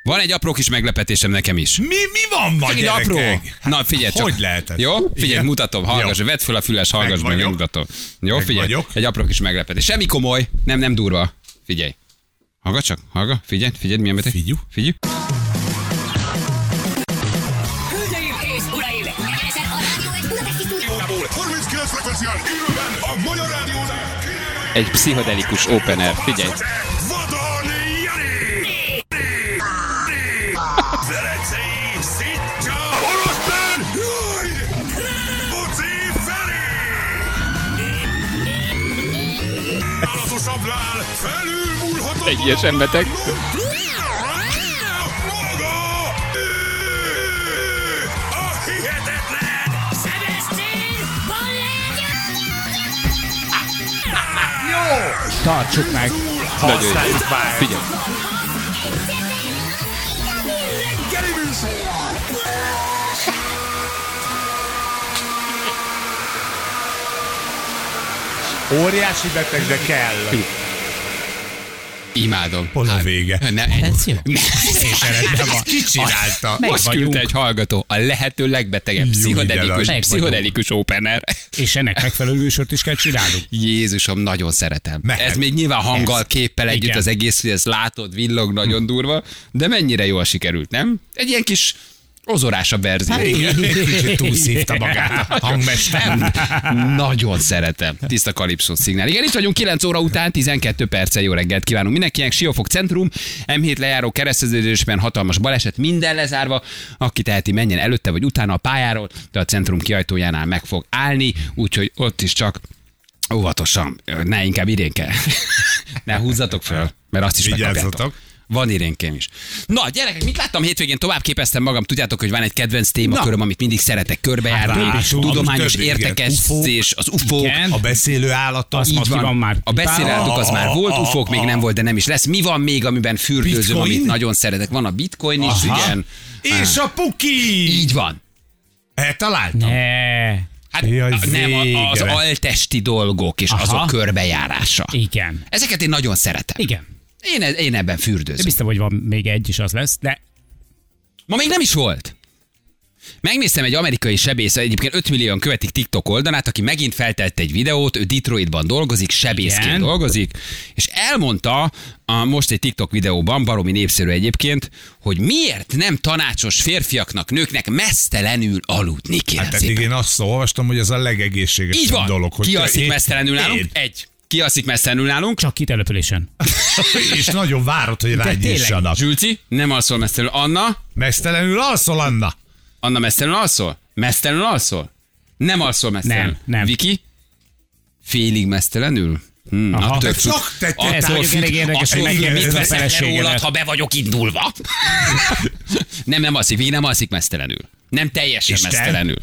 Van egy apró kis meglepetésem nekem is. Mi van ma, Egy apró. Na figyelj csak. Hogy lehet ez? Jó? Figyelj, Igen? mutatom, hallgass, vedd fel a füles, hallgass meg, megmutatom. Jó, figyelj. Egy apró kis meglepetés. Semmi komoly, nem durva. Figyelj. Hallgass csak, figyelj, milyen beteg. Figyelj. Hölgyeim és uraim! Ezen a rádió egy budapesti stúdióból 39 frekvencián élőben a Magyar Rádiózás. Egy pszichodelikus opener, figyelj. Vadon Jani! Verecei Szitja! Oroszlán! Buci Feri! Állatosabb lál! Felülmúlhatatlan! Teljesen beteg. Maga! A hihetetlen! Sebestyén Tartsuk meg! Használjuk már! Figyelj. Óriási beteg, de kell. Imádom. Hol a vége? Ez jó. Ki csinálta? Most küldte egy hallgató a lehető legbetegebb pszichodelikus opener. És ennek megfelelő műsort is kell csinálnunk. Jézusom, nagyon szeretem. Mehet. Ez még nyilván hanggal, képpel együtt Igen. az egész, hogy ezt látod, villog, nagyon durva, de mennyire jól sikerült, nem? Egy ilyen kis ozorásabb verzió. Igen, kicsit túlszívta magát a hangmester. Nagyon szeretem. Tiszta kalipszó szignál. Igen, itt vagyunk 9 óra után, 12 perccel jó reggelt kívánunk mindenkinek. Siófok centrum, M7 lejáró kereszteződésben hatalmas baleset, minden lezárva. Aki teheti, menjen előtte vagy utána a pályáról, de a centrum kiajtójánál meg fog állni, úgyhogy ott is csak óvatosan, ne inkább irénke. Ne húzzatok föl, mert azt is megkapjátok. Vigyázzatok. Van irénkém is. Na, gyerekek, mit láttam hétvégén? Tovább képeztem magam. Tudjátok, hogy van egy kedvenc témaköröm, amit mindig szeretek körbejárni. Hát, Tudományos több, értekesítés, az UFO-k. Igen. A beszélő állatok. Az Így van már. A beszélőállatok az már volt, UFO-k még nem volt, de nem is lesz. Mi van még, amiben fürdőzöm, Bitcoin? amit nagyon szeretek? Van a bitcoin is, Aha. igen. És a puki! Így van. Eltaláltam. Ne. Hát Jaj, nem, az végre. altesti dolgok és Aha. azok körbejárása. Igen. Ezeket én nagyon szeretem. Igen. Én ebben De fürdőzöm. biztos, hogy van még egy is az lesz, de Ma még nem is volt. Megnéztem egy amerikai sebész, egyébként 5 millióan követik TikTok oldalát, aki megint feltette egy videót, ő Detroitban dolgozik, sebészként Igen. dolgozik, és elmondta most egy TikTok videóban, baromi népszerű egyébként, hogy miért nem tanácsos férfiaknak, nőknek mesztelenül aludni, kérem Hát eddig szépen. én azt olvastam, hogy ez a Így legegészségesebb van. dolog. Hogy Ki alszik én- mesztelenül nálunk? én. Egy. Ki alszik mesztelenül nálunk? csak kitelepülésen. És nagyon várod, hogy rágyissanak. Zsülci, nem alszol mesztelenül. Anna? Mesztelenül alszol, Anna? Anna mesztelenül alszol? Mesztelenül alszol? Nem alszol mesztelenül. Nem. Viki? Félig mesztelenül? Aha. Attól De függ. csak te Attól Ez mondjuk függ, elég érdekes, attól hogy függ, megkérdezed mit a veszek le feleségedet. rólad, ha be vagyok indulva. nem alszik, Viki nem alszik mesztelenül. Nem teljesen Isten? mesztelenül.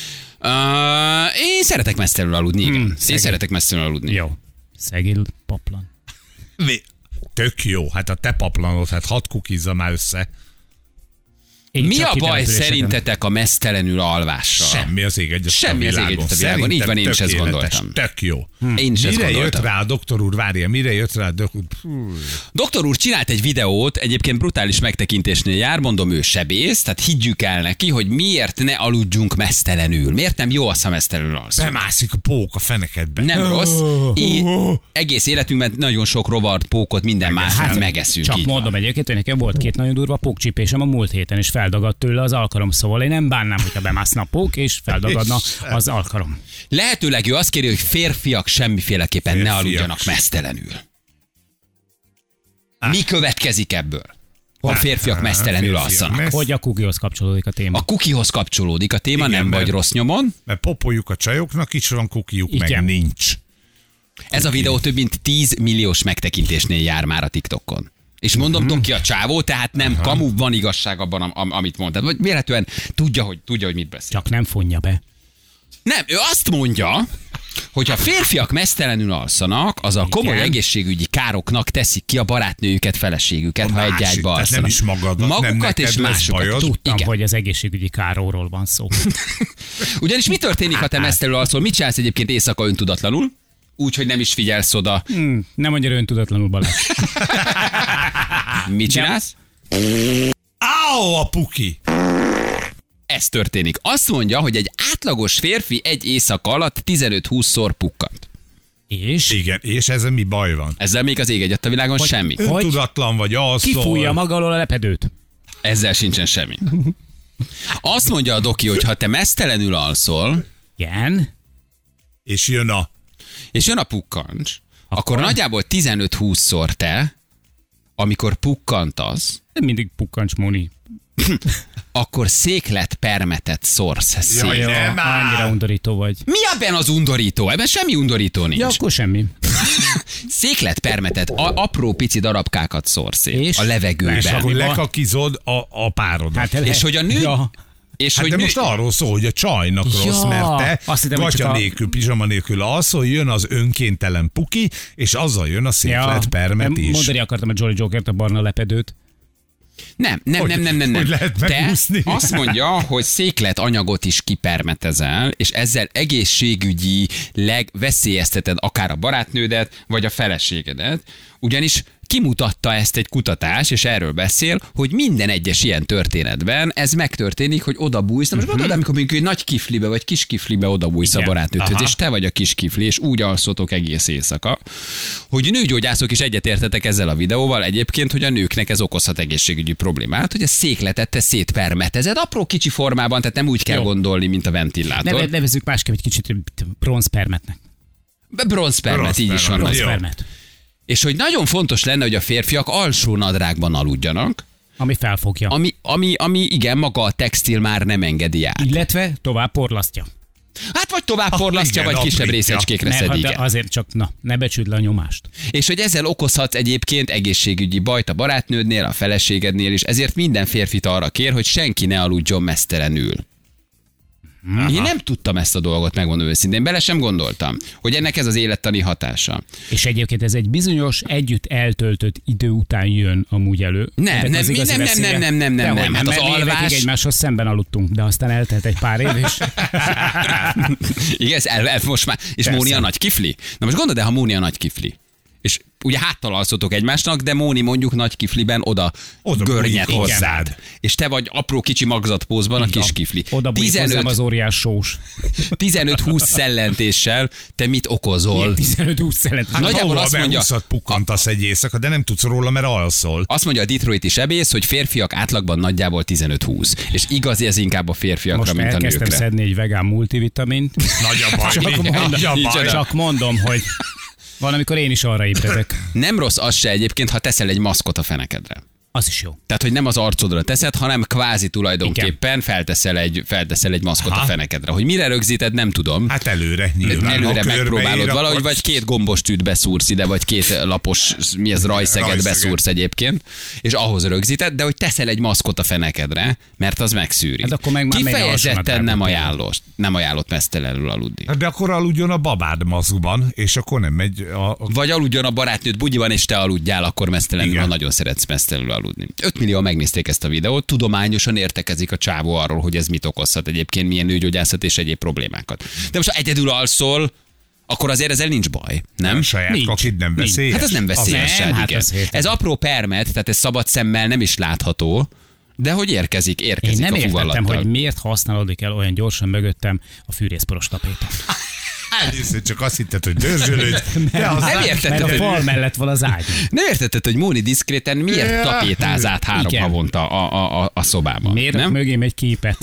Én szeretek mesztelenül aludni, igen. Én szegény. szeretek mesztelenül aludni. Jó. Szegél paplan. Tök jó. Hát a te paplanod, hát hadd kukizza már össze. Én Mi csak a baj kitelepüléseken. szerintetek a mesztelenül alvással? Semmi az ég egyet Semmi az ég egyet a világon. Így van, én is ezt gondoltam. Tök jó. Én is ezt Mire jött gondoltam. rá a doktor úr, várja, mire jött rá a doktor úr? Doktor úr csinált egy videót, egyébként brutális megtekintésnél jár, mondom, ő sebész, tehát higgyük el neki, hogy miért ne aludjunk mesztelenül. Miért nem jó az, ha mesztelenül alszunk? Bemászik a pók a fenekedbe. Nem rossz. Egész életünkben nagyon sok rovart, pókot, minden más megeszünk. Csak így mondom van. egyébként, hogy nekem volt 2 nagyon durva pókcsípésem a múlt héten, és feldagadt tőle az alkarom, szóval én nem bánnám, hogyha bemászna a pók, és feldagadna az alkarom. Lehetőleg ő azt kéri, hogy férfiak semmiféleképpen ne Férfiak aludjanak sem. mesztelenül. Mi következik ebből? Ha a férfiak mesztelenül Férfiak alszanak. Hogy a kukihoz kapcsolódik a téma. A kukihoz kapcsolódik a téma, Igen, nem vagy mert- rossz nyomon. Mert popoljuk a csajoknak is van, kukiuk Igen. meg nincs. Ez a videó több mint 10 milliós megtekintésnél jár már a TikTokon. És mondom, Doki a csávó, tehát nem kamu, van igazság abban, amit mond. Tehát, vagy véletlenül tudja, hogy mit beszél. Csak nem fonja be. Nem, ő azt mondja, hogy ha férfiak mesztelenül alszanak, az a komoly Igen. egészségügyi károknak teszik ki a barátnőjüket, feleségüket, A ha egy másik, ágyba tehát alszanak. nem is magadat, nem Magukat neked és lesz másokat. bajod. Tudtam, Igen. hogy az egészségügyi káróról van szó. Ugyanis mi történik, ha te mesztelenül alszol? Mit csinálsz egyébként éjszaka öntudatlanul? Úgy, hogy nem is figyelsz oda. Nem annyira öntudatlanul, Balázs. Mit csinálsz? Áó, a puki! Ez történik. Azt mondja, hogy egy átlagos férfi egy éjszaka alatt 15-20-szor pukkant. És? Igen, és ezzel mi baj van? Ezzel még az ég egyet a világon semmi. Öntudatlan vagy, alszol. Kifújja maga alól a lepedőt. Ezzel sincsen semmi. Azt mondja a doki, hogy ha te mesztelenül alszol, Igen. És jön a pukkancs, akkor nagyjából 15-20-szor te, amikor pukkantasz, Mindig pukkancs, Móni. akkor székletpermetet szórsz szét. Jaj, nem áll. Annyira undorító vagy. Mi ebben az undorító? Ebben semmi undorító nincs. Ja, akkor semmi. Székletpermetet, apró pici darabkákat szórsz szét És? a levegőben. És akkor Mi van? lekakizod a párodat. És hogy a nő... Ja. És Hát hogy de nő... most arról szól, hogy a csajnak rossz, Ja, mert te azt hittem, hogy csak gatya a- nélkül, pizsama nélkül alszol, jön az önkéntelen puki, és azzal jön a székletpermet is. Mondani akartam a Jolly Jokert, a barna lepedőt. Nem. Hogy lehet Te megúszni? azt mondja, hogy széklet anyagot is kipermetezel, és ezzel egészségügyi veszélyezteted akár a barátnődet, vagy a feleségedet, ugyanis kimutatta ezt egy kutatás, és erről beszél, hogy minden egyes ilyen történetben ez megtörténik, hogy odabújsz. Na most gondolod, amikor mondjuk egy nagy kiflibe, vagy kis kiflibe odabújsz a Igen. barátnődhöz, Aha. és te vagy a kis kifli, és úgy alszotok egész éjszaka, hogy nőgyógyászok is egyetértetek ezzel a videóval egyébként, hogy a nőknek ez okozhat egészségügyi problémát, hogy a székletet te szétpermetezed apró kicsi formában, tehát nem úgy kell Jó. gondolni, mint a ventilátor. Nevezzük másképp egy kicsit bronzpermetnek. Bronzpermet, így is van. Bronzpermet. Jó. Bronzpermet. És hogy nagyon fontos lenne, hogy a férfiak alsó nadrágban aludjanak, Ami felfogja. ami igen, maga a textil már nem engedi át. Illetve tovább porlasztja. Hát vagy tovább porlasztja, igen, vagy kisebb aprítja. részecskékre Ne, szedik. de azért csak, ne becsüld le a nyomást. És hogy ezzel okozhatsz egyébként egészségügyi bajt a barátnődnél, a feleségednél is, ezért minden férfit arra kér, hogy senki ne aludjon mesztelenül. Én nem tudtam ezt a dolgot, megmondom őszintén, bele sem gondoltam, hogy ennek ez az élettani hatása. És egyébként ez egy bizonyos együtt eltöltött idő után jön amúgy elő. Nem, Ennek nem, az igazi nem, veszélye. nem, nem. Dehogy Hát az mert mi évekig alvás- egymáshoz szemben aludtunk, de aztán eltelt egy pár év, és Igen, ez most már. És Persze. Móni a nagy kifli? Na most gondold el, ha Móni a nagy kifli. És ugye háttal alszotok egymásnak, de Móni mondjuk nagy kifliben oda görnyed bújik hozzád. És te vagy apró kicsi magzatpózban a kis kifli. oda bújik hozzám az óriás sós. 15-20 szellentéssel te mit okozol? 15-20 szelet. Hát Nagyjából ahol azt mondja- beúszat pukkantasz egy éjszaka, de nem tudsz róla, mert alszol. Azt mondja a Detroiti sebész, hogy férfiak átlagban nagyjából 15-20. És igaz, ez inkább a férfiakra, Most mint a elkezdtem nőkre. szedni egy vegán multivitamint. Nagy a baj. Nagy a Nincs baj. oda. Csak mondom, hogy van, amikor én is arra ébredek. Nem rossz az se egyébként, ha teszel egy maszkot a fenekedre. Az is jó. Tehát, hogy nem az arcodra teszed, hanem kvázi tulajdonképpen felteszel egy maszkot Aha. a fenekedre. Hogy mire rögzíted, nem tudom. Hát előre nyilván. Előre Ha körbeír, megpróbálod akkor- valahogy, vagy 2 gombos tűt beszúrsz ide, vagy 2 lapos, mi ez, rajszeget Rajszeget. beszúrsz egyébként, és ahhoz rögzíted, de hogy teszel egy maszkot a fenekedre, mert az megszűri. Hát akkor meg már menj Kifejezetten alsónadrágban. nem ajánlott mesztelenül aludni. Hát de akkor aludjon a babád maszkban, és akkor nem megy Vagy aludjon a barátnőd bugyiban, és te aludjál, akkor mesztelenül, Igen. ha nagyon szeretsz mesztelenül aludni. 5 millió megnézték ezt a videót, tudományosan értekezik a csávó arról, hogy ez mit okozhat egyébként, milyen nőgyógyászat és egyéb problémákat. De most ha egyedül alszol, akkor azért ezzel nincs baj, nem? a saját Nincs. kakid nem Nincs. veszélyes. Hát ez nem veszélyes, nem, hát igen. az értem. Ez apró permet, tehát ez szabad szemmel nem is látható, de hogy érkezik Én a nem értettem, fuvallattal. hogy miért használódik el olyan gyorsan mögöttem a fűrészporos tapéta. Először csak azt hitted, hogy dörzsölődj. De az Nem értettem, Mert a hogy- fal mellett van az ágy. Nem értetted, hogy Móni diszkréten miért Ja. tapétáz át 3 Igen. havonta a szobában? Miért nem? mögém egy képet?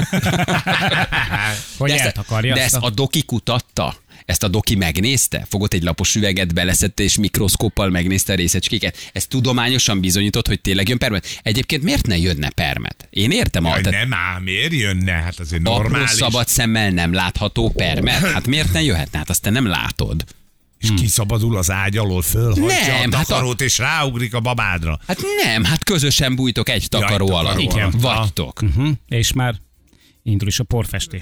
Hogy eltakarja de azt ezt a doki kutatta? Ezt a doki megnézte? Fogott egy lapos üveget, beleszette és mikroszkóppal megnézte a részecskéket? Ez tudományosan bizonyított, hogy tényleg jön permet? Egyébként miért ne jönne permet? Én értem, Jaj, tehát nem ám, miért jönne? Hát azért apró normális. szabad szemmel nem látható permet. Hát miért ne jöhetne? Hát azt te nem látod. És kiszabadul az ágy alól, fölhagyja Nem, a hát takarót, és ráugrik a babádra. Hát nem, hát közösen bújtok egy takaró takaró alatt. alatt. Vagytok. És már indul is a porfestés.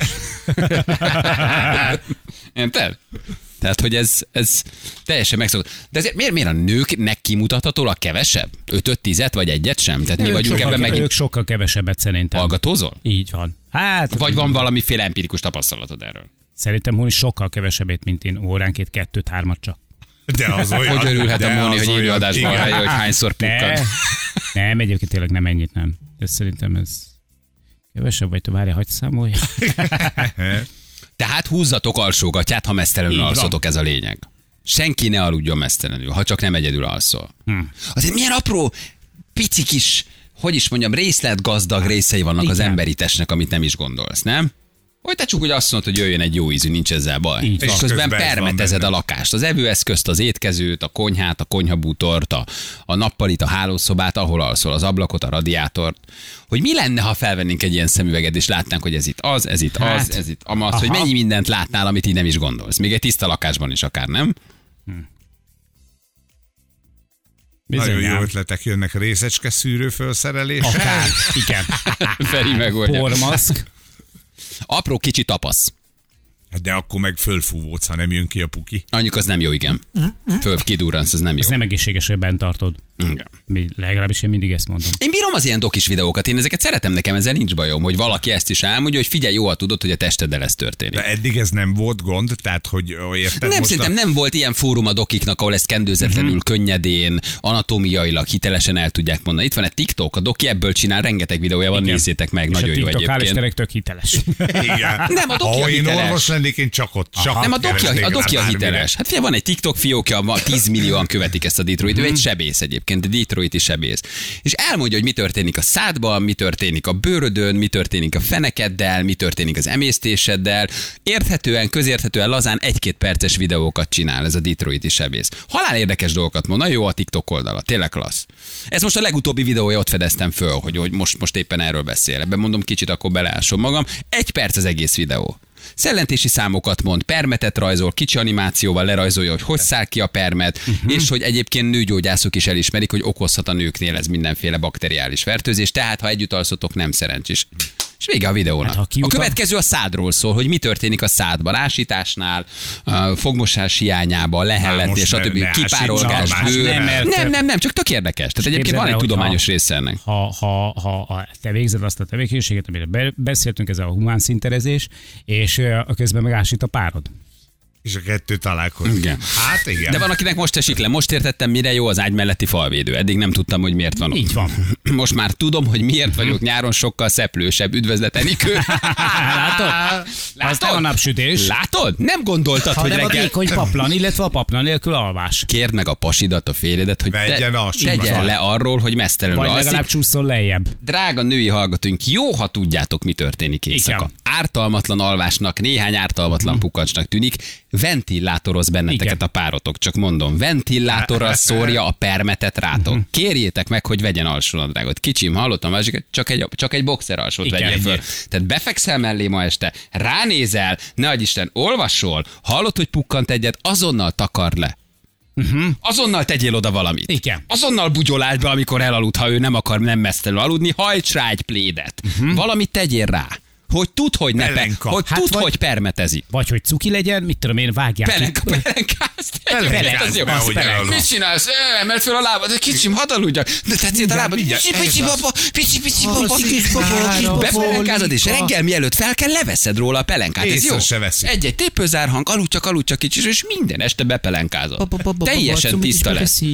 Érted? Tehát, hogy ez teljesen megszokott. De ezért miért a nőknek kimutathatólag kevesebb? 5-10 vagy egyet sem? Tehát mi vagyunk ebben Ők megint sokkal kevesebbet szerintem. hallgatózol? Így van. Hát, Vagy van valamiféle empirikus tapasztalatod erről? szerintem Móni sokkal kevesebbet, mint én. Óránként 2-3 csak. De az olyan. Hogy örülhet de a Móni, az hogy olyan. élőadásban Igen. hallja, hogy hányszor De pukkad? Nem, egyébként tényleg nem ennyit, nem. Ez szerintem ez kevesebb, vagy te várja, hagyd számolja. Tehát húzzatok alsógatját, ha mesztelenül Így van. alszotok, ez a lényeg. Senki ne aludjon mesztelenül, ha csak nem egyedül alszol. Azért milyen apró, pici kis, hogy is mondjam, részletgazdag részei vannak az Igen. emberi testnek, amit nem is gondolsz, nem? Hogy te csak úgy azt mondod, hogy jöjjön egy jó ízű, nincs ezzel baj. Így És van. közben Közben ez van permetezed benne. a lakást, az evőeszközt, az étkezőt, a konyhát, a konyhabútort, a nappalit, a hálószobát, ahol alszol, az ablakot, a radiátort. Hogy mi lenne, ha felvennénk egy ilyen szemüveget, és látnánk, hogy ez itt az, ez itt Hát, az, ez itt amaz, hogy mennyi mindent látnál, amit így nem is gondolsz. Még egy tiszta lakásban is akár, nem? Nagyon jó Bizonyám. ötletek jönnek, részecske szűrő felszerelés. Akár, igen. Feri megoldja. Pormaszk. Apró kicsi tapasz. De akkor meg fölfúvódsz, ha nem jön ki a puki. Anyjuk az nem jó, igen. Föl kidurransz, ez nem jó. Ez nem egészséges, hogy bent tartod. Igen. Legalábbis én mindig ezt mondom. Én bírom az ilyen dokis videókat, én ezeket szeretem, nekem ezzel nincs bajom, hogy valaki ezt is elmondja, hogy figyelj, jó, ha tudod, hogy a testeddel ez történik. De eddig ez nem volt gond, tehát hogy érted Nem, most szerintem nem volt ilyen fórum a dokiknak, ahol ezt kendőzetlenül, könnyedén, anatómiailag, hitelesen el tudják mondani. Itt van egy TikTok, a doki ebből csinál, rengeteg videója van, Igen. nézzétek meg, És nagyon a jó TikTok hál' egyébként. Istennek tök hiteles. Igen. Nem, a doki Ha a én hiteles. orvos lennék, én csak ott. Nem, a doki a bármire. hiteles. Hát figyelj, van egy TikTok fiókja, 10 millióan követik ezt a Detroit. Ő egy sebész egyébként, Detroiti sebész. És elmondja, hogy mi történik a szádban, mi történik a bőrödön, mi történik a fenekeddel, mi történik az emésztéseddel. Érthetően, közérthetően, lazán 1-2 perces videókat csinál ez a Detroiti sebész. Halál érdekes dolgokat mond, nagyon jó a TikTok oldala, tényleg klassz. Ez most a legutóbbi videója, ott fedeztem föl, hogy most éppen erről beszél. Ebben mondom kicsit, akkor beleásom magam. 1 perc az egész videó. Szellentési számokat mond, permetet rajzol, kicsi animációval lerajzolja, hogy száll ki a permet, és hogy egyébként nőgyógyászok is elismerik, hogy okozhat a nőknél ez mindenféle bakteriális fertőzés, tehát ha együtt alszotok, nem szerencsés. És vége a videónak. Hát, ha A kiutal- következő a szádról szól, hogy mi történik a szádban, ásításnál, fogmosás hiányában, lehellentés, most stb. ne Kipárolgás, ásíts, bőr. nem, mert- Nem, csak tök érdekes. Tehát egyébként képzeld van egy el, hogy tudományos ha- része ennek. Ha te végzed azt a tevékenységet, amire beszéltünk, ez a humán szinterezés, és közben megásít a párod. És a kettő találkozik. Igen. Hát igen. De van, akinek most esik le. Most értettem, mire jó az ágy melletti falvédő. Eddig nem tudtam, hogy miért van ott. Így van. Most már tudom, hogy miért vagyok nyáron sokkal szeplősebb. Üdvözlet, Enikő. Látod? Az nem a napsütés, Látod? Nem gondoltad, hogy hanem a reggel... vékony paplan, illetve a paplan nélkül alvás. Kérd meg a pasidat, a férjedet, hogy Vegyen alsót. tegyen le arról, hogy mesztelenül Vagy alszik. legalább csúszol lejjebb. Drága női hallgatóink, jó, ha tudjátok, mi történik éjszaka. Igen. Ártalmatlan alvásnak, néhány ártalmatlan pukacsnak tűnik, ventilátoroz benneteket Igen. a párotok, csak mondom, ventilátorral szórja a permetet rátok. Kérjétek meg, hogy vegyen alsónadrágot. Kicsim, hallottam, másikat, csak egy boxer alsót Igen, vegyél föl. ennyi. Tehát befekszel mellé ma este, ránézel, ne adj Isten, olvasol, hallod, hogy pukkant egyet, azonnal takard le. Azonnal tegyél oda valamit. Igen. Azonnal bugyoláld be, amikor elalud, ha ő nem akar nem mesztelenül aludni, hajts rá egy plédet. Valamit tegyél rá. Hogy tud, hogy ne Pelenka. hogy Hát tud, vagy- hogy permetezi. Vagy hogy cuki legyen, mit tudom én, vágják ki. Pelenkázt. Pelenkázt, Ez jó. nehogy elalud. Mit csinálsz? Emeld fel a lábad, kicsim, hadd aludjak. De tetszett a lábad. Pici baba, pici baba. Bepelenkázod, és reggel mielőtt fel kell, leveszed róla a pelenkát. Ez Észre jó. se veszi. Egy tépőzárhang, aludj csak kicsit, és minden este bepelenkázod. Teljesen tiszta lesz.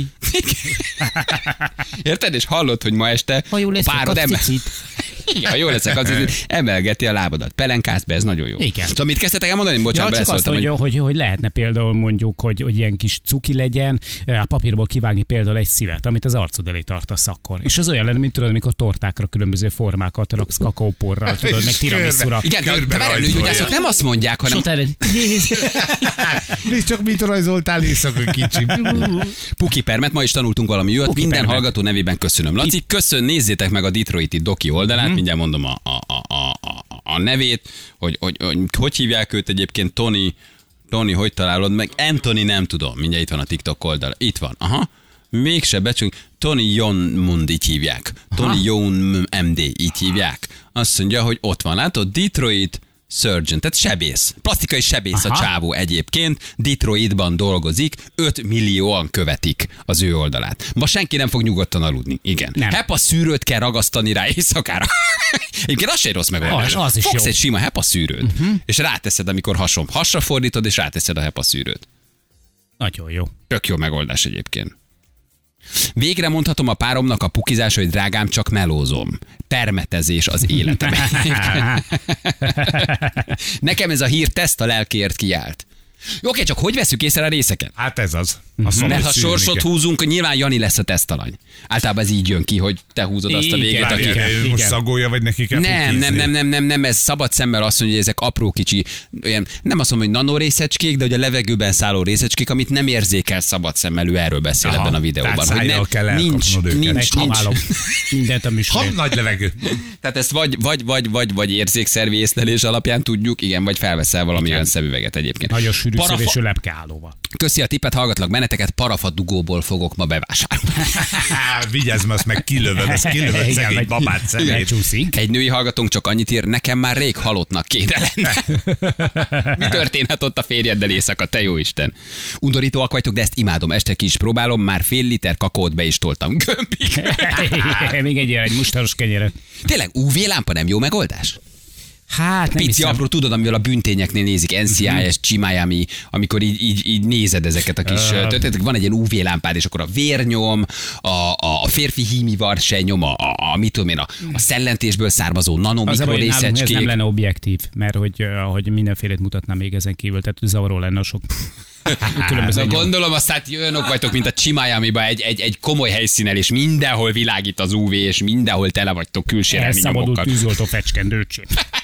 Érted? És hallod, hogy ma este Ha jó lesz, a párod kapsz cicit. Igen, ha jó leszek, az emelgeti a lábadat. Pelenkász be, ez nagyon jó. Igen. Szóval mit kezdtetek elmondani? Ja, Bocsánat, csak azt beleszóltam, mondja, hogy lehetne például mondjuk, hogy ilyen kis cuki legyen, a papírból kivágni például egy szívet, amit az arcod elé tartasz akkor. És az olyan lenne, mint tudod, amikor tortákra különböző formákat raksz kakaóporral, tudod, meg tiramisura. Igen, de Körbe várj, rajzolja. nőgyógyászok nem azt mondják, hanem Nézd csak, mit rajzoltál éjszaka, kicsim. Puki permet, ma is tanultunk valami jót. Puki Minden permet. hallgató nevében köszönöm. Laci, nézzétek meg a Detroiti Doki oldalát, mindjárt mondom a nevét, hogy hívják őt egyébként, Tony, hogy találod meg? Anthony, nem tudom, mindjárt itt van a TikTok oldal. Itt van, aha. Mégse becsünk, Tony Yonmund így hívják. Tony Yonmund, így hívják. Azt mondja, hogy ott van, látod? Detroit Surgeon, tehát sebész. Plastikai sebész a Aha. csávó egyébként. Detroitban dolgozik, 5 millióan követik az ő oldalát. Ma senki nem fog nyugodtan aludni. Igen. Nem. HEPA szűrőt kell ragasztani rá éjszakára. Egyébként az se egy rossz megoldás. Az is Fogsz jó. egy sima HEPA szűrőt, és ráteszed, amikor hasra fordítod, és ráteszed a HEPA szűrőt. Nagyon jó. Tök jó megoldás egyébként. Végre mondhatom a páromnak a pukizás, hogy drágám, csak melózom. Permetezés az életemben. Nekem ez a hír teszt a lelkiért kiállt. Oké, csak hogy veszük észre a részeket? Hát ez az. Mert ha sorsot húzunk, nyilván Jani lesz a tesztalany. Általában ez így jön ki, hogy te húzod azt a Igen, végét, aki... igen. Most szagolja, vagy neki kell Nem, ez szabad szemmel azt mondja, hogy ezek apró kicsi, olyan, nem azt mondom, hogy nanorészecskék, de hogy a levegőben szálló részecskék, amit nem érzékel szabad szemmel, ő erről beszél ebben a videóban. Tehát Hogy szájjal kell elkapnod őket. Meghaválom mindent a műsorért. Nagy levegő. Tehát ezt vagy érzékszervi észlelés alapján tudjuk, igen, vagy felveszel valami olyan szemüveget egyébként. Nagyon sűrű szövésű lepkeállóval. Köszi a tippet, hallgatlak benneteket, parafadugóból fogok ma bevásárolni. Vigyázz, mert azt meg kilövöd, ezt kilövöd Igen, szegény vagy babát szemét. elcsúszik. Egy női hallgatónk csak annyit ír, nekem már rég halottnak kéne lenne. Mi történhet ott a férjeddel éjszaka, te jó Isten? Undorítóak vagytok, de ezt imádom, este ki is próbálom, már fél liter kakaót be is toltam. Gömbik. Még egy mustaros kenyeret. Tényleg UV-lámpa nem jó megoldás? Hát nem Pici hiszem. apró, tudod, amivel a büntényeknél nézik, NCIS, Csimájámi, amikor így nézed ezeket a kis... Tehát van egy ilyen UV-lámpád, és akkor a vérnyom, a férfi hímivar se nyom, mit tudom én, a szellentésből származó Az a baj, hogy nálunk ez nanomikrorészecskés. nem lenne objektív, mert hogy mindenfélét mutatnám még ezen kívül, tehát zavaró lenne a sok különböző nyom. Gondolom, aztán önök vagytok, mint a Csimájámiba egy komoly helyszínen, és mindenhol világít az UV, és mindenhol tele vagytok külsérelmi Elszabadult nyomokkal. tűzoltó fecskendőcsém.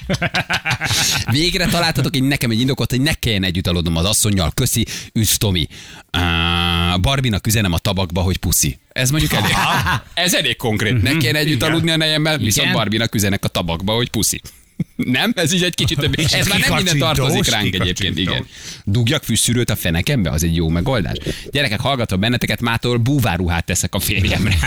Végre találtatok nekem egy indokot, hogy ne kelljen együtt aludnom az asszonnyal. Köszi, üsz Tomi. Barbinak üzenem a tabakba, hogy puszi. Ez mondjuk elég. Ez elég konkrét. Ne kelljen együtt aludni a nejemmel, viszont Barbinak üzenek a tabakba, hogy puszi. Nem? Ez így egy kicsit több. Ez már nem minden tartozik ránk egyébként, igen. Dugjak fűszűrőt a fenekembe, az egy jó megoldás. Gyerekek, hallgatom benneteket, mától búvárruhát teszek a férjemre.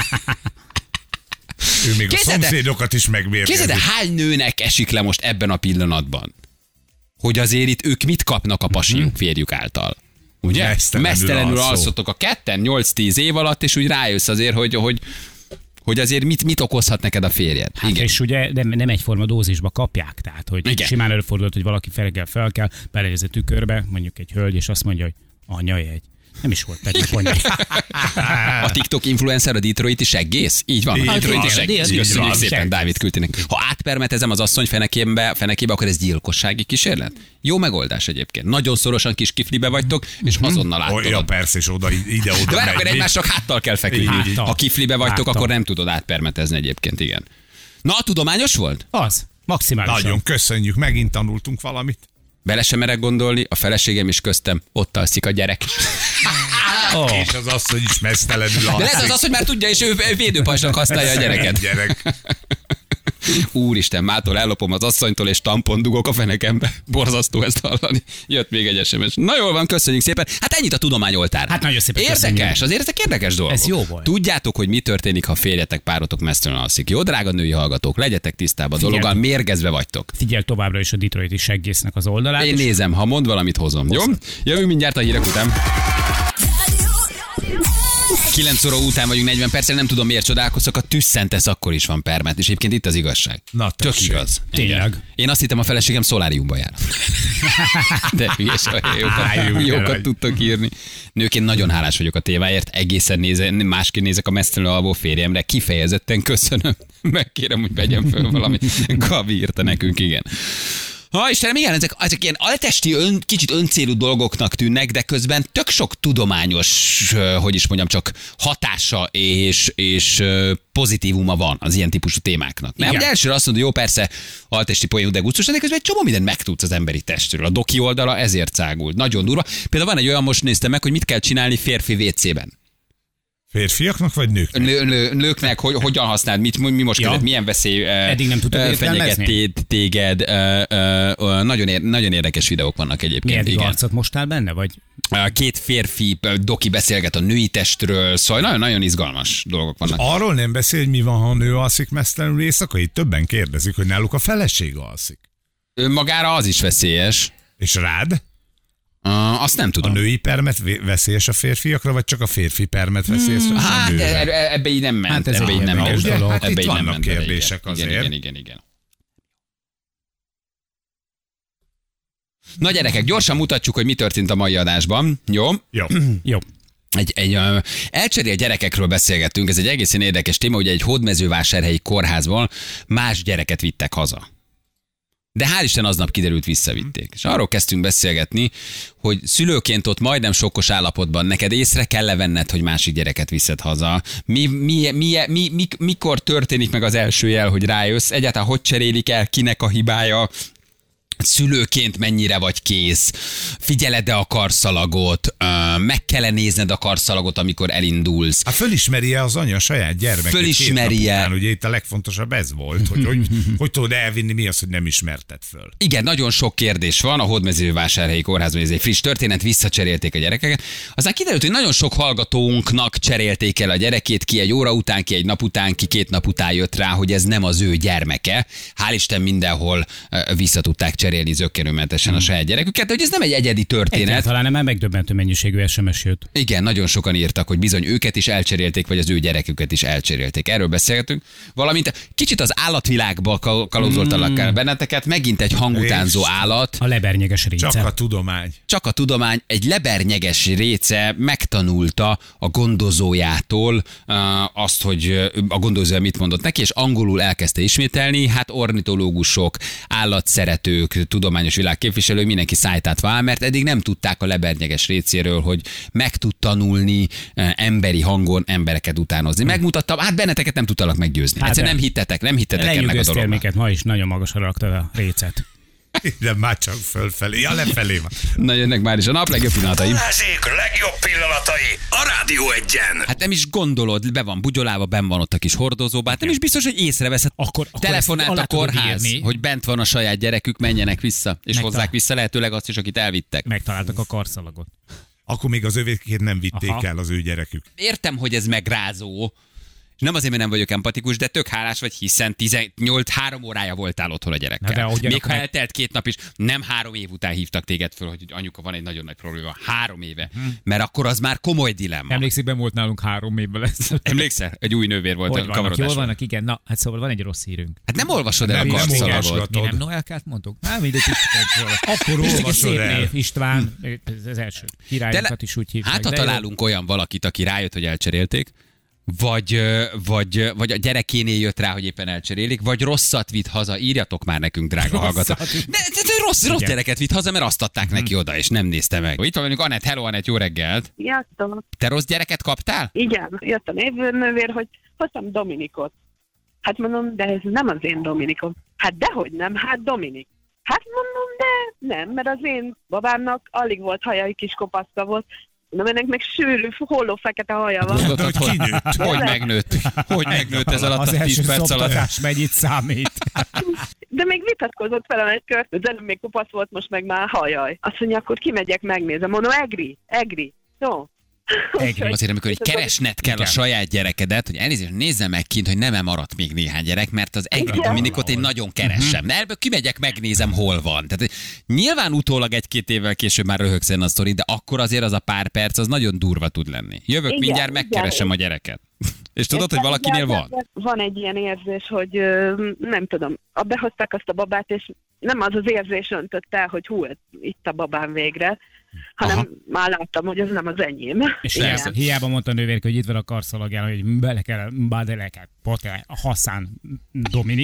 Ő még Képzeld a el- szomszédokat is megmérgezi. Képzeld el, hány nőnek esik le most ebben a pillanatban? Hogy azért itt ők mit kapnak a pasiuk férjük által? Ugye? Mesztelenül alszó. alszotok a ketten 8-10 év alatt, és úgy rájössz azért, hogy azért mit okozhat neked a férjed. Hát Igen. és ugye nem egyforma dózisba kapják, tehát hogy Igen. simán előfordulhat, hogy valaki fel kell, belenéz a tükörbe, mondjuk egy hölgy, és azt mondja, hogy anyajegy. Nem is volt pedig mondja. A TikTok influencer, a Detroiti seggész? Így van, Így a Detroiti van. seggész. Így Köszönjük van. szépen, Seggész. Dávid küldtének. Ha átpermetezem az asszony fenekébe, akkor ez gyilkossági kísérlet? Jó megoldás egyébként. Nagyon szorosan kis kiflibe vagytok, és azonnal Ja, átolod. persze, és ide-oda De várj, akkor megy. egymásnak háttal kell feküdni. Háttal. Ha kiflibe vagytok, Háttal. akkor nem tudod átpermetezni egyébként, igen. Na, tudományos volt? Az, maximálisan. Nagyon köszönjük, megint tanultunk valamit. Bele sem merek gondolni, a feleségem is köztem, ott alszik a gyerek. Oh. És az asszony is mesztelenül De lehet az, hogy már tudja, és ő védőpajzsnak használja a gyereket. Gyerek. Úristen, mától ellopom az asszonytól, és tampon dugok a fenekembe. Borzasztó ezt hallani. Jött még egy SMS. Na jól van, köszönjük szépen. Hát ennyit a tudományoltár. Hát nagyon szépen Érdekes, köszönjük. azért ezek érdekes dolgok. Ez jó volt. Tudjátok, hogy mi történik, ha férjetek, párotok mesztelenül alszik. Jó, drága női hallgatók, legyetek tisztában a dologgal, mérgezve vagytok. Figyelj továbbra is a Detroiti seggésznek az oldalát. Én és nézem, ha mond valamit, hozom. Jó? Jövünk mindjárt a hírek után. 9 óra után vagyunk 40 perccel, nem tudom miért csodálkozok, a tüsszentesz akkor is van permet, és egyébként itt az igazság. Na, Tök tessék. igaz. Tényleg. Igen. Én azt hittem, a feleségem szoláriumba jár. De hülyes, jókat tudtok írni. Nőként nagyon hálás vagyok a téváért, egészen másként nézek a mesztelenül alvó férjemre, kifejezetten köszönöm. Megkérem, hogy vegyem föl valami. Gabi írta nekünk, igen. Istenem, igen, ezek ilyen altesti, kicsit öncélú dolgoknak tűnnek, de közben tök sok tudományos, hogy is mondjam, csak hatása és pozitívuma van az ilyen típusú témáknak. Nem, Igen. de elsőre azt mondod, jó, persze, altesti poénú, de gusztus, de közben egy csomó mindent megtudsz az emberi testről. A doki oldala ezért szágult. Nagyon durva. Például van egy olyan, most néztem meg, hogy mit kell csinálni férfi WC-ben. Férfiaknak vagy nőknek? Nőknek, hogyan használod, mi most között, milyen veszély Eddig nem tudtad fenyeget értelmezni? téged. Nagyon érdekes videók vannak egyébként. Mi eddig Igen. arcot mostál benne, vagy? Két férfi doki beszélget a női testről, szóval nagyon izgalmas dolgok vannak. Arról nem beszél, hogy mi van, ha a nő alszik mesztelenül éjszaka? Itt többen kérdezik, hogy náluk a feleség alszik. Magára az is veszélyes. És rád? Azt nem A tudom. női permet veszélyes a férfiakra, vagy csak a férfi permet veszélyes a Hát nőre? ebbe így nem ment. Hát ez ebbe egy így nem érdekes ment. dolog. Hát Ebbe itt így nem vannak ment bele, kérdések igen. azért. Igen. Na gyerekek, gyorsan mutatjuk, hogy mi történt a mai adásban. Jó? Jó. Jó. elcserél gyerekekről beszélgettünk, ez egy egészen érdekes téma, ugye egy hódmezővásárhelyi kórházból más gyereket vittek haza. De hál' Isten aznap kiderült, visszavitték. És arról kezdtünk beszélgetni, hogy szülőként ott majdnem sokkos állapotban neked észre kell levenned, hogy másik gyereket viszed haza. Mikor történik meg az első jel, hogy rájössz? Egyáltalán hogy cserélik el, kinek a hibája? Szülőként mennyire vagy kész, figyeled-e a karszalagot, meg kell nézned a karszalagot, amikor elindulsz. Fölismeri-e az anya saját gyermekét? Fölismeri-e. Ugye itt a legfontosabb ez volt, hogy tudod elvinni, mi az, hogy nem ismerted föl. Igen, nagyon sok kérdés van a Hódmezővásárhelyi Kórházban, ez egy friss történet, visszacserélték a gyerekeket. Aztán kiderült, hogy nagyon sok hallgatónknak cserélték el a gyerekét, ki egy óra után, ki egy nap után, ki 2 nap után jött rá, hogy ez nem az ő gyermeke. Hál' Isten mindenhol vissza tudták cserélni zökkenőmentesen a saját gyereküket, de hogy ez nem egy egyedi történet. Talán nem megdöbbentő mennyiségű SMS jött. Igen, nagyon sokan írtak, hogy bizony őket is elcserélték, vagy az ő gyereküket is elcserélték. Erről beszélgetünk. Valamint kicsit az állatvilágba kalózoltalak el benneteket, megint egy hangutánzó állat. A lebernyeg réce. Csak a tudomány. Egy lebernyeg réce megtanulta a gondozójától azt, hogy a gondozója mit mondott neki, és angolul elkezdte ismételni. Hát ornitológusok, állatszeretők, tudományos világképviselők, mindenki szájtát vál, mert eddig nem tudták a lebernyeg récéről, hogy meg tud tanulni emberi hangon embereket utánozni. Megmutattam, hát benneteket nem tudtalak meggyőzni. Egyszerűen nem hittetek ennek a dolognak. Minket ma is nagyon magasra raktad a récet. De már csak fölfelé, lefelé van. Na jönnek már is a nap legjobb pillanatai. Balázsék legjobb pillanatai a Rádió 1-en. Hát nem is gondolod, be van bugyolálva, benn van ott a kis hordozóba, hát nem is biztos, hogy észreveszed. Akkor telefonált a kórház, hogy bent van a saját gyerekük, menjenek vissza, és hozzák vissza lehetőleg azt is, akit elvittek. Megtaláltak a karszalagot. Akkor még az övékét nem vitték el az ő gyerekük. Értem, hogy ez megrázó. Nem azért, mert nem vagyok empatikus, de tök hálás vagy, hiszen 3 órája voltál otthon a gyerekkel. Még ha eltelt 2 nap is, nem 3 év után hívtak téged föl, hogy anyuka, van egy nagyon nagy probléma. 3 éve. Mert akkor az már komoly dilemma. Emlékszik, ben volt nálunk 3 évvel lesz. Emlékszel? Egy új nővér volt a kavarodásban. Jól vannak, igen. Na, hát szóval van egy rossz hírünk. Hát nem olvasod el a karszalagot. Mi nem Noelkát mondtuk? Nem, mindegy. Akkor olvasod el. István, ez első. Királyokat is úgy hívják. Hát ha találunk olyan valakit, aki rájött, hogy elcserélték, vagy a gyerekénél jött rá, hogy éppen elcserélik, vagy rosszat vitt haza, írjatok már nekünk, drága hallgatók. Rossz gyereket vitt haza, mert azt adták neki oda, és nem nézte meg. Itt van velünk Anett, hello Anett, jó reggelt! Sziasztok! Te rossz gyereket kaptál? Igen, jött a névnővér, hogy hoztam Dominikot. Hát mondom, de ez nem az én Dominikom. Hát dehogy nem, hát Dominik. Hát mondom, de nem, mert az én babámnak alig volt haja, egy kis kopaszka volt. Na, ennek meg sűrű, holló fekete haja van. Hogy kinőtt. Hogy megnőtt ez alatt az a 10 perc alatt? Az mennyit számít? De még vitatkozott velem egy kört, az előbb még kopasz volt, most meg már hajaj. Azt mondja, akkor kimegyek, megnézem. Mondom, egri. Jó. Azért, amikor keresned kell a saját gyerekedet, hogy elnézést, nézze meg kint, hogy nem maradt még néhány gyerek, mert az egri Dominikot én nagyon keresem. De ebből kimegyek, megnézem, hol van. Tehát nyilván utólag 1-2 évvel később már röhögszen a sztori, de akkor azért az a pár perc az nagyon durva tud lenni. Jövök mindjárt, megkeresem a gyereket. És tudod, hogy valakinél van? Van egy ilyen érzés, hogy nem tudom, behozták azt a babát, és nem az az érzés öntött el, hogy hú, itt a babám végre, hanem már láttam, hogy ez nem az enyém. És hiába mondta a nővérke, hogy itt van a karszalagján, hogy bele kell, Hassan Dominik.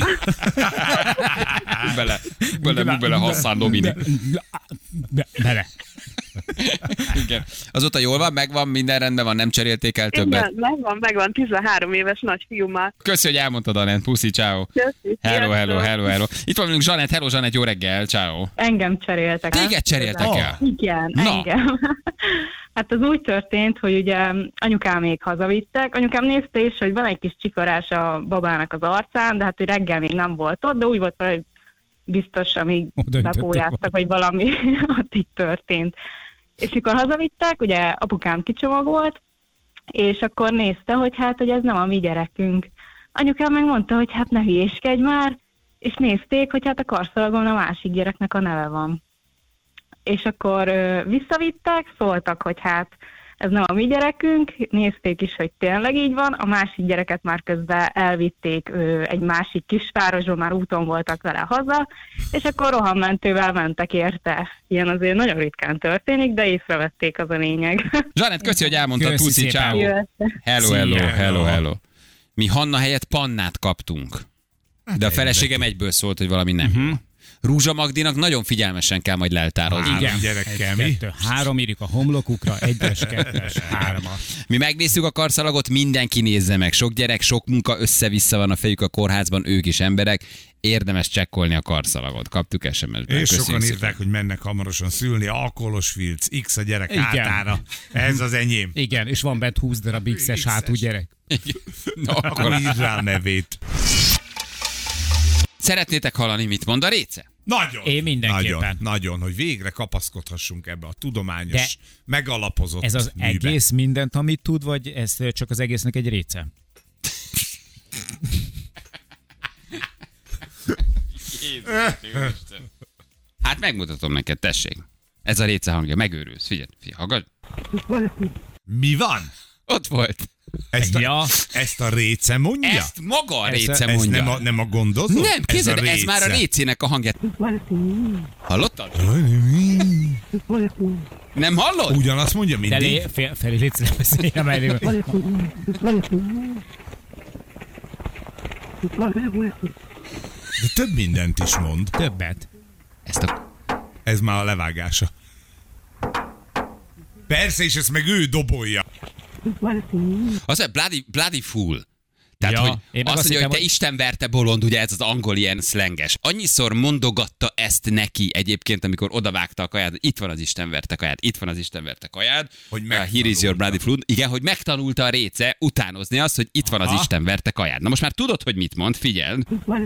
bele Hassan Dominik. Bele. Igen. Azóta jól van, megvan, minden rendben van, nem cserélték el többet? Igen, megvan, 13 éves nagyfiúmmal. Köszi, hogy elmondtad, Anett. Puszi, ciao. Hello. Itt van velünk Zsanett. Hello, Zsanett, jó reggel, ciao. Engem cseréltek el. Téged cseréltek el? Igen, engem. Hát az úgy történt, hogy ugye anyukám még hazavittek. Anyukám nézte is, hogy van egy kis csikarás a babának az arcán, de hát hogy reggel még nem volt ott, de úgy volt, hogy biztos, amíg bepójáztak, hogy valami ott itt történt. És mikor hazavittek, ugye apukám kicsomagolt, és akkor nézte, hogy hát, hogy ez nem a mi gyerekünk. Anyukám megmondta, hogy hát ne hülyéskedj már, és nézték, hogy hát a karszalagon a másik gyereknek a neve van. És akkor visszavittek, szóltak, hogy hát ez nem a mi gyerekünk, nézték is, hogy tényleg így van, a másik gyereket már közben elvitték egy másik kisvárosba, már úton voltak vele haza, és akkor rohammentővel mentek érte. Ilyen azért nagyon ritkán történik, de észrevették, az a lényeg. Zsanett, köszi, hogy elmondtad, Köszi puszi, szépen. ciao. Jó este. Hello. Mi Hanna helyett Pannát kaptunk. De a feleségem egyből szólt, hogy valami nem. Rúzsa Magdinak nagyon figyelmesen kell majd leltározni. Igen. Gyerekkel, Egy, mi? 2, 3 írjuk a homlokukra, 1-es, 2-es, 3-as. Mi megnéztük a karszalagot, mindenki nézze meg. Sok gyerek, sok munka, össze-vissza van a fejük a kórházban, ők is emberek. Érdemes csekkolni a karszalagot. Kaptuk SMS-ben. És sokan Köszönjük szépen. írták, hogy mennek hamarosan szülni, alkoholos filc, X a gyerek Igen. hátára. Ez az enyém. Igen, és van bent 20 darab X-es hátú gyerek. Na, Akkor akkor írd rá a nevét. szeretnétek hallani, mit mond a Réce? Nagyon. Én mindenképpen. Nagyon, hogy végre kapaszkodhassunk ebbe a tudományos, De megalapozott Ez az műbe. egész mindent, amit tud, vagy ez csak az egésznek egy része? Hát megmutatom neked, tessék. Ez a Réce hangja, megőrülsz. Figyelj, hallgass. Mi van? Ott volt. Ezt a Réce mondja? Ezt maga a Réce ez mondja. nem a gondozó? Nem, képzeld, ez Réce. már a Récének a hangját. Hallottad? Nem hallod? Ugyanazt mondja mindig? Feli, légy szíves, beszéljem el. De több mindent is mond. Többet. Ezt a... Ez már a levágása. Persze, és ezt meg ő dobolja. Az a bloody fool. Tehát, Ja, hogy én meg azt azt mondja, hogy te hittem, Isten verte bolond, ugye ez az angol ilyen szlenges. Annyiszor mondogatta ezt neki egyébként, amikor odavágta a kaját, itt van az Isten verte kaját, itt van az Isten verte kaját. Hogy Here is your bloody fool. Igen, hogy megtanulta a Réce utánozni azt, hogy itt van az Isten verte kaját. Na most már tudod, hogy mit mond, figyeld.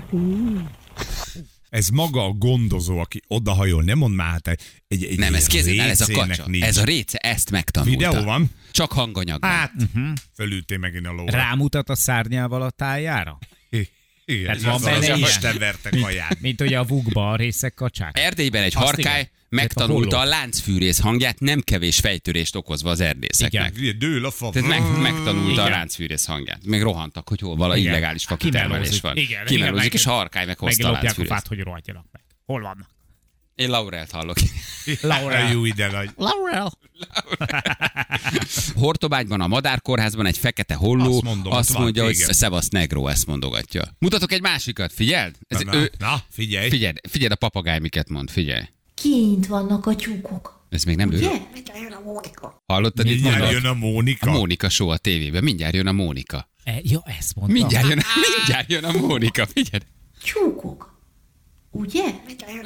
Ez maga a gondozó, aki odahajol, nem mond már, hát egy Nem, ez kézzel, ez a Récének kacsa. nincs. Ez a Réce ezt megtanulta. Videó van? Csak hanganyagban. Hát, fölültél megint a lóra. Rámutat a szárnyával a tájára? Igen, Tehát ez van az benne ilyen? Isten verte kaját. Mint ugye a vukba a részek kacsák. Erdélyben egy Azt harkály igen. megtanulta A a láncfűrész hangját, nem kevés fejtörést okozva az erdészeknek. Igen. Dől a fa. Tehát megtanulta a Igen. láncfűrész hangját. Még rohantak, hogy hol vala Igen. illegális fakitermelés van. Igen, Kimelózik, igen, és a harkály meghozta a Meglopják a láncfűrészt. fát, hogy rohadjanak meg. Hol vannak? Én Laurelt hallok. Laurel. Jó ide vagy. Laurel. Hortobágyban, a madárkórházban egy fekete holló Azt mondom, azt ott van, mondja, hogy igen. Szevasz Negro, ezt mondogatja. Mutatok egy másikat, figyeld? Na, figyelj. Figyeld a papagáj miket mond, figyelj. Kint vannak a tyúkok. Ez még nem ő. Ugye? Hallottad, mit Mindjárt mondott? jön a Mónika. A Mónika show a tévében. Mindjárt jön a Mónika. Ja, ezt mondtam. Mindjárt jön a Mónika, figyeld. Tyúkok. Ugye? Jön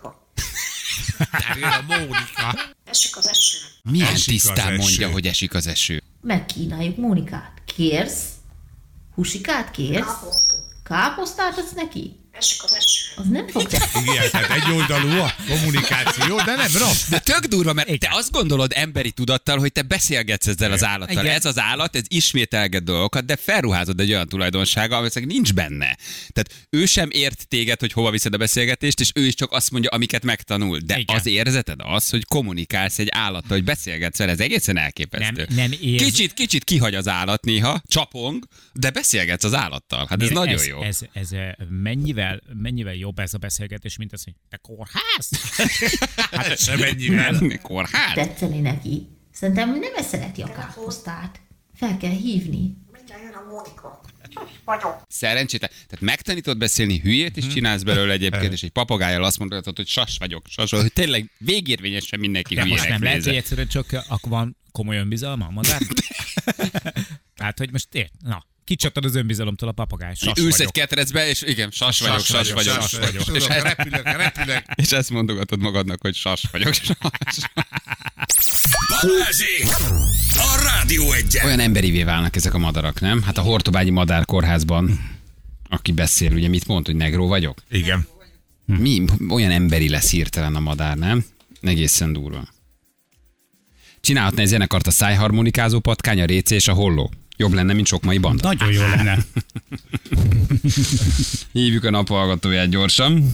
a Mónika. Milyen Esik tisztán az mondja, eső. hogy esik az eső. Megkínáljuk Mónikát. Kérsz? Husikát kérsz? Káposztát adsz neki? Az nem fog Igen, tehát egyoldalú a kommunikáció, de nem rossz. De tök durva, mert te azt gondolod emberi tudattal, hogy te beszélgetsz ezzel az állattal. Igen. Ez az állat, ez ismételget dolgokat, de felruházod egy olyan tulajdonsága, ami nincs benne. Tehát ő sem ért téged, hogy hova viszed a beszélgetést, és ő is csak azt mondja, amiket megtanul. De Igen. az érzeted az, hogy kommunikálsz egy állattal, hogy beszélgetsz vele, ez egészen elképesztő. Nem érz- Kicsit kihagy az állat néha, csapong, de beszélgetsz az állattal. Hát ez nagyon jó. Ez mennyivel jobb ez a beszélgetés, mint az, hogy te kórház? Hát sem ennyivel. Kórház? tetszeni neki. Szerintem nem szereti a káposztát. Fel kell hívni. Szerencsétlen. Tehát megtanítod beszélni, hülyét is csinálsz belőle egyébként, és egy papagájjal azt mondhatod, hogy sas vagyok, hogy tényleg végérvényesen mindenki De most hülyének nem lehet, nézze. hogy egyszerűen csak akkor van komoly önbizalma a madár? Tehát, hogy most na, kicsatod az önbizalomtól a papagáj. Sas Ülsz egy vagyok. ketrecbe, és igen, sas vagyok. És, Repülök. és ezt mondogatod magadnak, hogy sas vagyok. Balázsék! A Rádió Egyen! Olyan emberivé válnak ezek a madarak, nem? Hát a Hortobágyi Madárkórházban, aki beszél, ugye mit mond, hogy negró vagyok? Igen. Mi? Olyan emberi lesz hirtelen a madár, nem? Egészen durva. Csinálhatna egy zenekart a szájharmonikázó patkány, a Réce és a holló. Jobb lenne, mint sok mai banda. Nagyon jó lenne. Hívjuk a naphallgatóját gyorsan.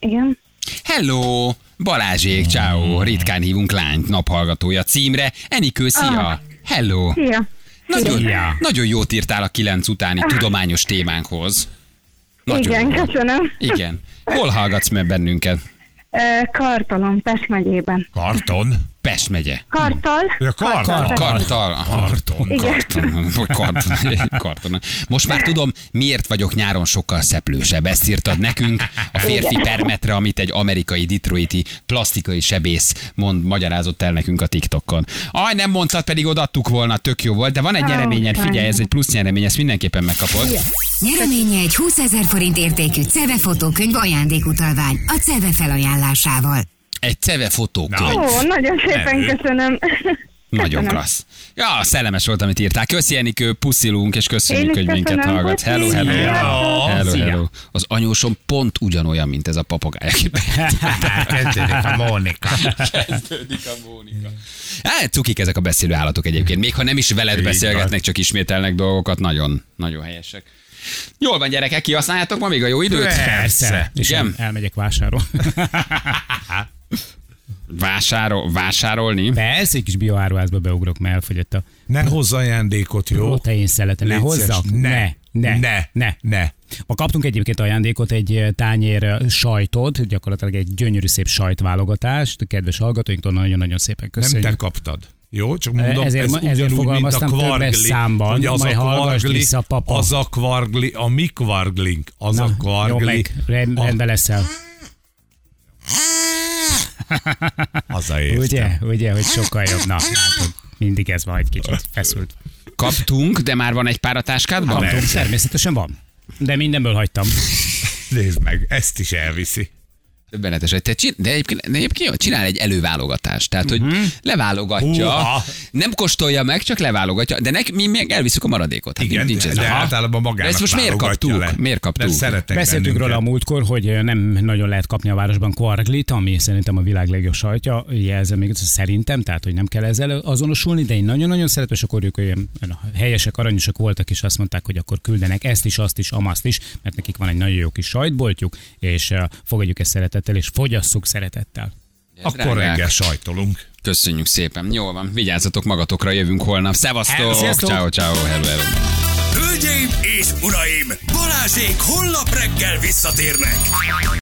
Igen. Hello, Balázsék, ciao. Ritkán hívunk lányt naphallgatója címre. Enikő, szia. Hello. Szia. Nagyon jót írtál a 9 utáni tudományos témánkhoz. Nagyon Igen, jó. köszönöm. Igen. Hol hallgatsz meg bennünket? Kartalon, Pest megyében. Karton? Pest megye. Kartal. Ja, karton. Karton. Karton. Most már tudom, miért vagyok nyáron sokkal szeplősebb. Ezt írtad nekünk a férfi permetre, amit egy amerikai detroiti plastikai sebész magyarázott el nekünk a TikTokon. Nem mondtad, pedig odaadtuk volna, tök jó volt, de van egy nyereményed, figyelj, ez egy plusz nyeremény, ezt mindenképpen megkapod. Nyereménye egy 20 000 forint értékű CEVE fotókönyv ajándékutalvány a CEVE felajánlásával. Egy CEVE fotókönyv. Nagyon szépen köszönöm. Nagyon klassz. Ja, szellemes volt, amit írtál. Köszi, Enikő, puszilunk, és köszönjük, hogy minket hallgatsz. Hello, hello. Hello, hello. Az anyósom pont ugyanolyan, mint ez a papagáj. Kezdődik a Mónika. Cukik ezek a beszélő állatok egyébként. Még ha nem is veled beszélgetnek, csak ismételnek dolgokat, nagyon, nagyon helyesek. Jól van, gyerekek, kihasználjátok ma még a jó időt? Persze. És Igen? elmegyek vásárolni. Vásárolni? Persze, egy kis bioáruházba beugrok, mert elfogyott a... Ne hozz ajándékot, jó? Ó, te én szelete, ne Légy hozzak. szíves. Ne. Ma kaptunk egyébként ajándékot, egy tányér sajtot, gyakorlatilag egy gyönyörű szép sajtválogatást. Kedves hallgatóinktól nagyon-nagyon szépen köszönjük. Nem te kaptad. Jó, csak mondom, Ezért ugyanúgy, mint a fogalmaztam többes kvargli, számban, hogy az majd a hallgass kvargli, vissza, papa. az a kvargli, a mi kvarglink, az a kvargli. Jó, meg rendben leszel. Hazaértem. Ugye, hogy sokkal jobb. Na, látod, mindig ez van, egy kicsit feszült. Kaptunk, de már van egy pár a táskádban? Kaptunk, természetesen van. De mindenből hagytam. Nézd meg, ezt is elviszi. Döbbenetes, hogy de egyébként csinál egy előválogatást, tehát hogy leválogatja, nem kóstolja meg, csak leválogatja, de mi még elviszük a maradékot. Hát Igen, nincs ez. de általában magának de ezt most miért kaptuk? le. Miért kaptuk? Beszéltünk róla a múltkor, hogy nem nagyon lehet kapni a városban kvarglit, ami szerintem a világ legjobb sajtja, jelzem még szerintem, tehát hogy nem kell ezzel azonosulni, de én nagyon-nagyon szeretem, és akkor ők olyan helyesek, aranyosak voltak, és azt mondták, hogy akkor küldenek ezt is, azt is, amazt is, mert nekik van egy nagyon jó kis sajtboltjuk, és fogadjuk ezt szeretettel, és fogyasszuk szeretettel. Akkor reggel sajtolunk. Köszönjük szépen. Jól van, vigyázzatok magatokra, jövünk holnap. Szevasztok! Ciao, ciao, hello, hello. Hölgyeim és uraim, Balázsék holnap reggel visszatérnek.